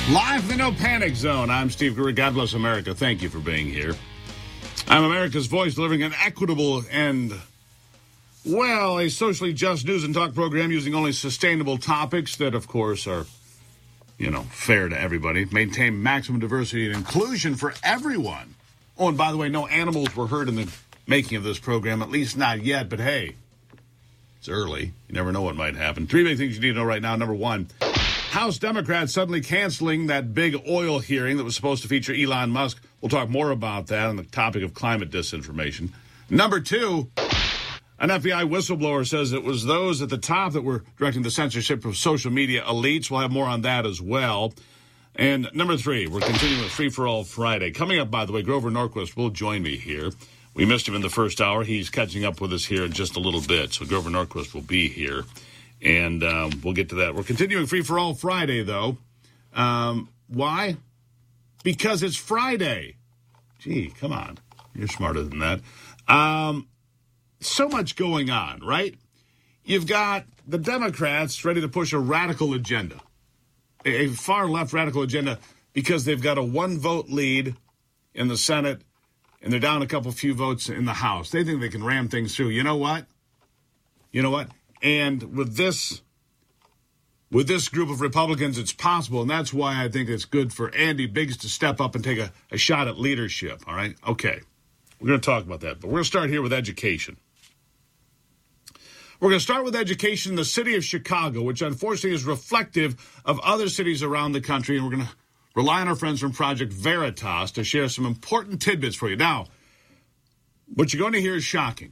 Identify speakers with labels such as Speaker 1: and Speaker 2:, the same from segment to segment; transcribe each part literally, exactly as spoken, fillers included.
Speaker 1: Live from the No Panic Zone, I'm Steve Greer. God bless America. Thank you for being here. I'm America's voice, delivering an equitable and, well, a socially just news and talk program using only sustainable topics that, of course, are, you know, fair to everybody. Maintain maximum diversity and inclusion for everyone. Oh, and by the way, no animals were hurt in the making of this program, at least not yet, but hey, it's early. You never know what might happen. Three big things you need to know right now. Number one, House Democrats suddenly canceling that big oil hearing that was supposed to feature Elon Musk. We'll talk more about that on the topic of climate disinformation. Number two, an F B I whistleblower says it was those at the top that were directing the censorship of social media elites. We'll have more on that as well. And number three, we're continuing with Free for All Friday. Coming up, by the way, Grover Norquist will join me here. We missed him in the first hour. He's catching up with us here in just a little bit. So Grover Norquist will be here. And um, we'll get to that. We're continuing Free for All Friday, though. Um, why? Because it's Friday. Gee, come on. You're smarter than that. Um, so much going on, right? You've got the Democrats ready to push a radical agenda, a far-left radical agenda, because they've got a one-vote lead in the Senate, and they're down a couple few votes in the House. They think they can ram things through. You know what? You know what? And with this, with this group of Republicans, it's possible, and that's why I think it's good for Andy Biggs to step up and take a, a shot at leadership, all right? Okay, we're going to talk about that, but we're going to start here with education. We're going to start with education in the city of Chicago, which unfortunately is reflective of other cities around the country, and we're going to rely on our friends from Project Veritas to share some important tidbits for you. Now, what you're going to hear is shocking.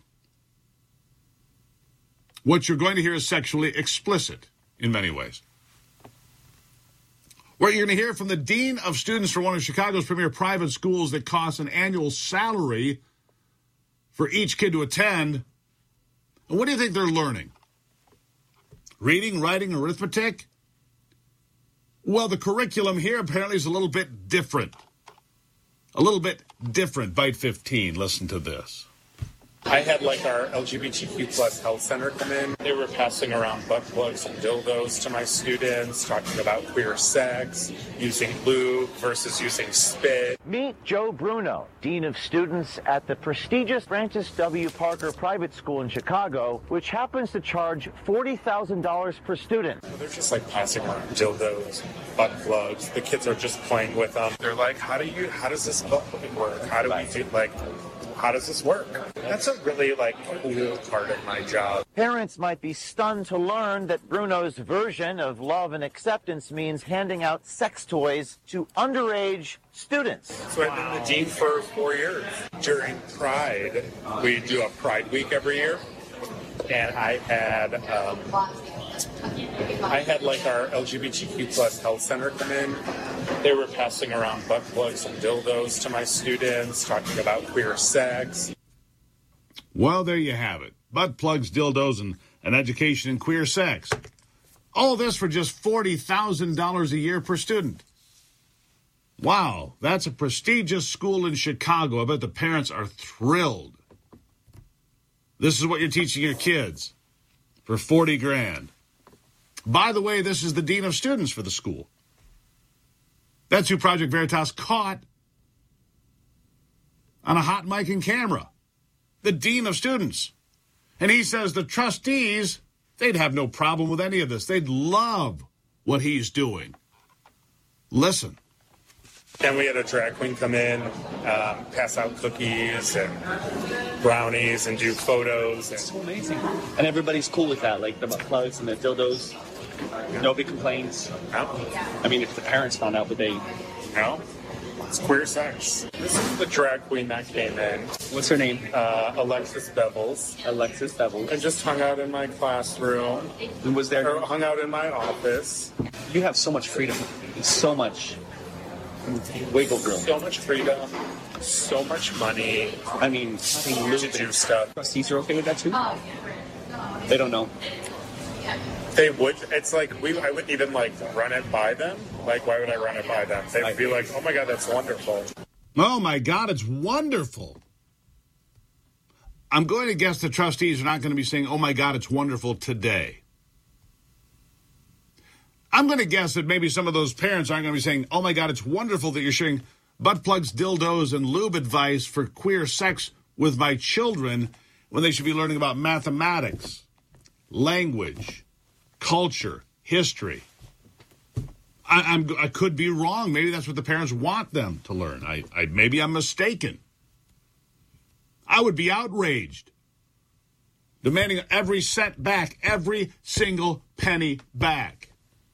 Speaker 1: What you're going to hear is sexually explicit in many ways. What you're going to hear from the dean of students for one of Chicago's premier private schools that costs an annual salary for each kid to attend. And what do you think they're learning? Reading, writing, arithmetic? Well, the curriculum here apparently is a little bit different. A little bit different. Byte fifteen. Listen to this.
Speaker 2: I had like our L G B T Q plus health center come in. They were passing around butt plugs and dildos to my students, talking about queer sex, using lube versus using spit.
Speaker 3: Meet Joe Bruno, Dean of Students at the prestigious Francis W. Parker Private School in Chicago, which happens to charge forty thousand dollars per student.
Speaker 2: They're just like passing around dildos, butt plugs. The kids are just playing with them. They're like, how do you, how does this butt plug work? How do we do, like, how does this work? That's a really, like, cool part of my job.
Speaker 3: Parents might be stunned to learn that Bruno's version of love and acceptance means handing out sex toys to underage students.
Speaker 2: So I've been the dean for four years. During Pride, we do a Pride Week every year. And I had, um, I had like our L G B T Q plus health center come in. They were passing around butt plugs and dildos to my students, talking about queer sex.
Speaker 1: Well, there you have it. Butt plugs, dildos, and an education in queer sex. All this for just forty thousand dollars a year per student. Wow, that's a prestigious school in Chicago. I bet the parents are thrilled. This is what you're teaching your kids for forty grand. By the way, this is the dean of students for the school. That's who Project Veritas caught on a hot mic and camera. The dean of students. And he says the trustees, they'd have no problem with any of this. They'd love what he's doing. Listen.
Speaker 2: Then we had a drag queen come in, um, pass out cookies and brownies and do photos.
Speaker 4: It's so amazing. And everybody's cool with that, like the butt plugs and the dildos. Nobody complains.
Speaker 2: No.
Speaker 4: I mean, if the parents found out, would they?
Speaker 2: No. It's queer sex. This is the drag queen that came in.
Speaker 4: What's her name?
Speaker 2: Uh, Alexis Bevels.
Speaker 4: Alexis Bevels.
Speaker 2: And just hung out in my classroom.
Speaker 4: And was there?
Speaker 2: Or hung out in my office.
Speaker 4: You have so much freedom. So much wiggle room.
Speaker 2: So much freedom. So much money.
Speaker 4: I mean,
Speaker 2: to do stuff.
Speaker 4: Trustees are okay with that too? They don't know.
Speaker 2: They would. It's like we. I wouldn't even like run it by them. Like, why would I run it by them? They would be like, "Oh my God, that's wonderful."
Speaker 1: Oh my God, it's wonderful. I'm going to guess the trustees are not going to be saying, "Oh my God, it's wonderful" today. I'm going to guess that maybe some of those parents aren't going to be saying, oh, my God, it's wonderful that you're sharing butt plugs, dildos, and lube advice for queer sex with my children when they should be learning about mathematics, language, culture, history. I, I'm, I could be wrong. Maybe that's what the parents want them to learn. I, I maybe I'm mistaken. I would be outraged, demanding every cent back, every single penny back.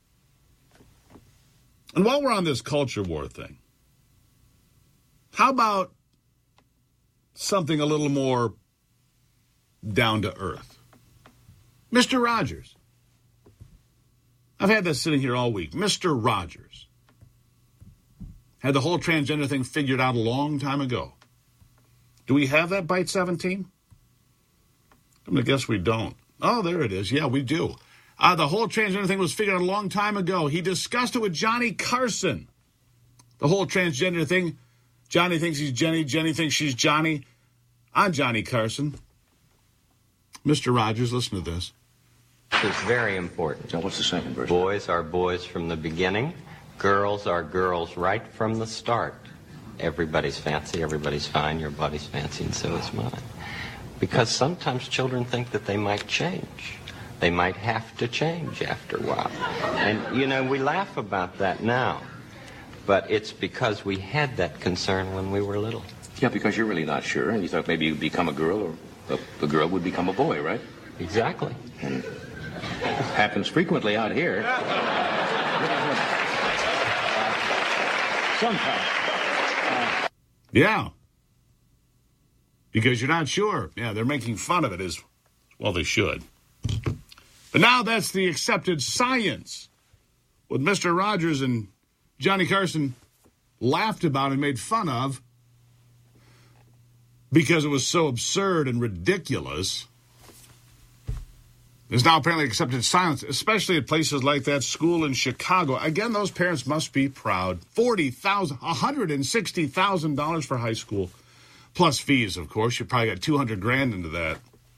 Speaker 1: And while we're on this culture war thing, how about something a little more down to earth? Mister Rogers. I've had this sitting here all week. Mister Rogers had the whole transgender thing figured out a long time ago. Do we have that Byte seventeen? I'm going to guess we don't. Oh, there it is. Yeah, we do. Uh, the whole transgender thing was figured out a long time ago. He discussed it with Johnny Carson. The whole transgender thing. Johnny thinks he's Jenny. Jenny thinks she's Johnny. I'm Johnny Carson. Mister Rogers, listen to this.
Speaker 5: It's very important.
Speaker 6: Now, what's the second verse?
Speaker 5: Boys are boys from the beginning. Girls are girls right from the start. Everybody's fancy, everybody's fine, your body's fancy, and so is mine. Because sometimes children think that they might change. They might have to change after a while. And, you know, we laugh about that now. But it's because we had that concern when we were little.
Speaker 6: Yeah, because you're really not sure, and you thought maybe you'd become a girl, or a, a girl would become a boy, right?
Speaker 5: Exactly.
Speaker 6: And it happens frequently out here. Sometimes. Uh,
Speaker 1: yeah. Because you're not sure. Yeah, they're making fun of it as well they should. But now that's the accepted science. What Mister Rogers and Johnny Carson laughed about and made fun of because it was so absurd and ridiculous is now apparently accepted science, especially at places like that school in Chicago. Again, those parents must be proud. forty thousand dollars, one hundred sixty thousand dollars for high school, plus fees, of course. You probably got two hundred grand into that.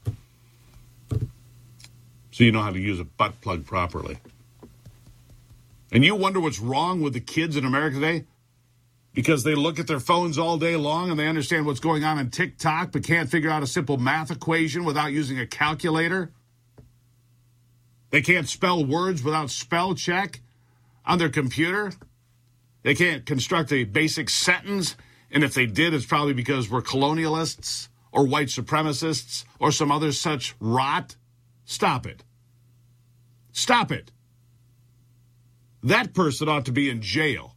Speaker 1: So you know how to use a butt plug properly. And you wonder what's wrong with the kids in America today? Because they look at their phones all day long and they understand what's going on in TikTok but can't figure out a simple math equation without using a calculator? They can't spell words without spell check on their computer? They can't construct a basic sentence, and if they did, it's probably because we're colonialists or white supremacists or some other such rot? Stop it. Stop it. That person ought to be in jail.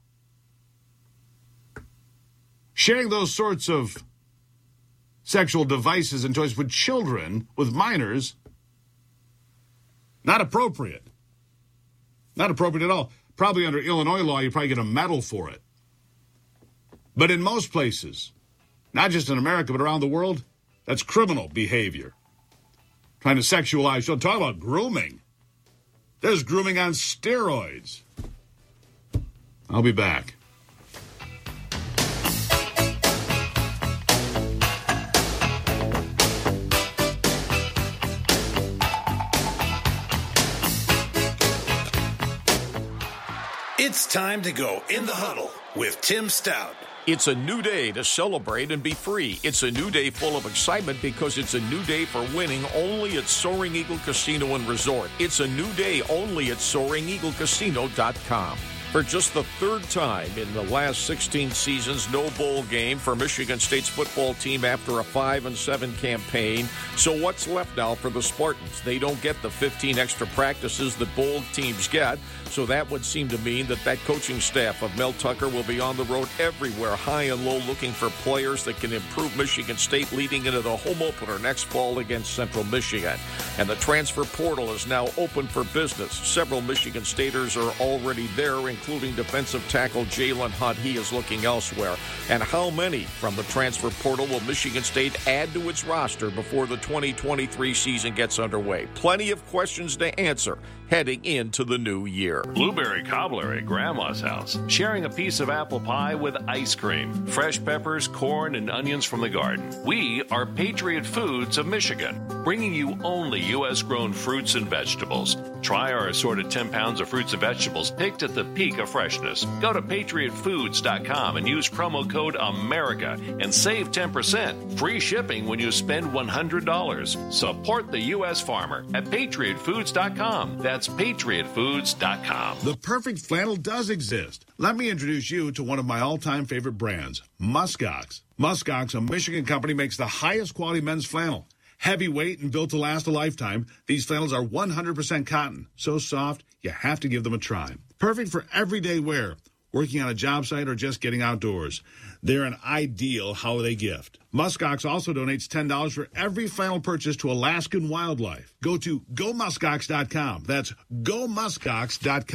Speaker 1: Sharing those sorts of sexual devices and toys with children, with minors, not appropriate. Not appropriate at all. Probably under Illinois law, you probably get a medal for it. But in most places, not just in America, but around the world, that's criminal behavior. Trying to sexualize. Don't talk about grooming. There's grooming on steroids. I'll be back.
Speaker 7: It's time to go in the huddle with Tim Stout.
Speaker 8: It's a new day to celebrate and be free. It's a new day full of excitement because it's a new day for winning only at Soaring Eagle Casino and Resort. It's a new day only at soaring eagle casino dot com. For just the third time in the last sixteen seasons, no bowl game for Michigan State's football team after a five and seven campaign. So what's left now for the Spartans? They don't get the fifteen extra practices that bowl teams get. So that would seem to mean that that coaching staff of Mel Tucker will be on the road everywhere, high and low, looking for players that can improve Michigan State leading into the home opener next fall against Central Michigan. And the transfer portal is now open for business. Several Michigan Staters are already there, including defensive tackle Jalen Hunt. He is looking elsewhere. And how many from the transfer portal will Michigan State add to its roster before the twenty twenty-three season gets underway? Plenty of questions to answer heading into the new year.
Speaker 9: Blueberry cobbler at Grandma's house, sharing a piece of apple pie with ice cream, fresh peppers, corn, and onions from the garden. We are Patriot Foods of Michigan, bringing you only U S grown fruits and vegetables. Try our assorted ten pounds of fruits and vegetables picked at the peak of freshness. Go to patriot foods dot com and use promo code America and save ten percent. Free shipping when you spend one hundred dollars. Support the U S farmer at patriot foods dot com. That's patriot foods dot com.
Speaker 1: The perfect flannel does exist. Let me introduce you to one of my all-time favorite brands, Muskox. Muskox, a Michigan company, makes the highest quality men's flannel. Heavyweight and built to last a lifetime, these flannels are one hundred percent cotton. So soft, you have to give them a try. Perfect for everyday wear, working on a job site, or just getting outdoors. They're an ideal holiday gift. Muskox also donates ten dollars for every flannel purchase to Alaskan Wildlife. Go to go muskox dot com. That's go muskox dot com.